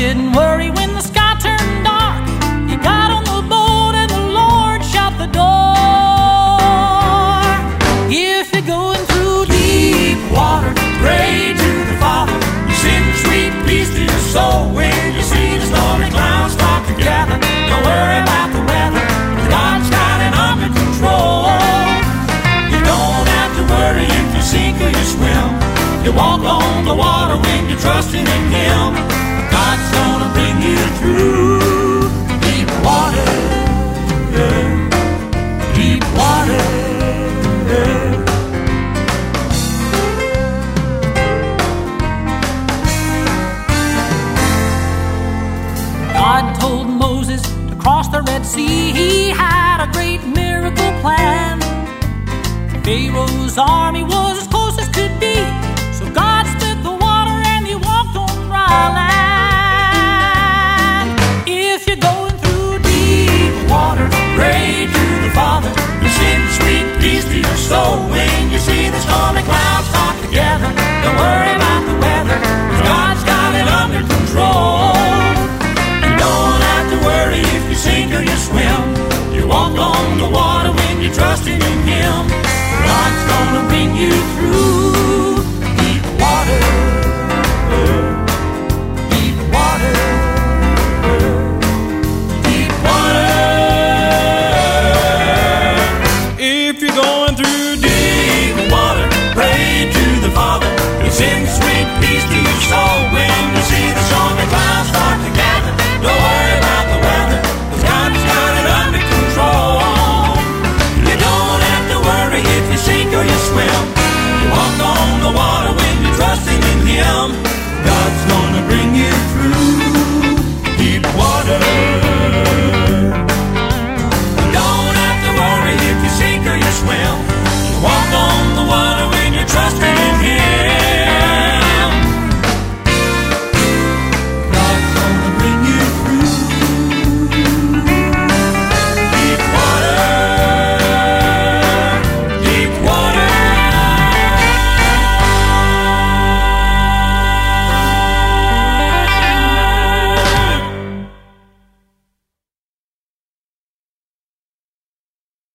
didn't worry when the sky turned dark. You got on the boat and the Lord shut the door. If you're going through deep water, pray to the Father. You send sweet peace to your soul when you see the stormy clouds start to gather. Don't worry about the weather, God's got it under control. You don't have to worry if you sink or you swim. You walk on the water when you're trusting in Him. God's gonna bring you through deep water, deep water. God told Moses to cross the Red Sea. He had a great miracle plan. Pharaoh's army was as close as could be, so God split the water and He walked on dry land. If you're going through deep water, pray to the Father. You send sweet peace to your soul when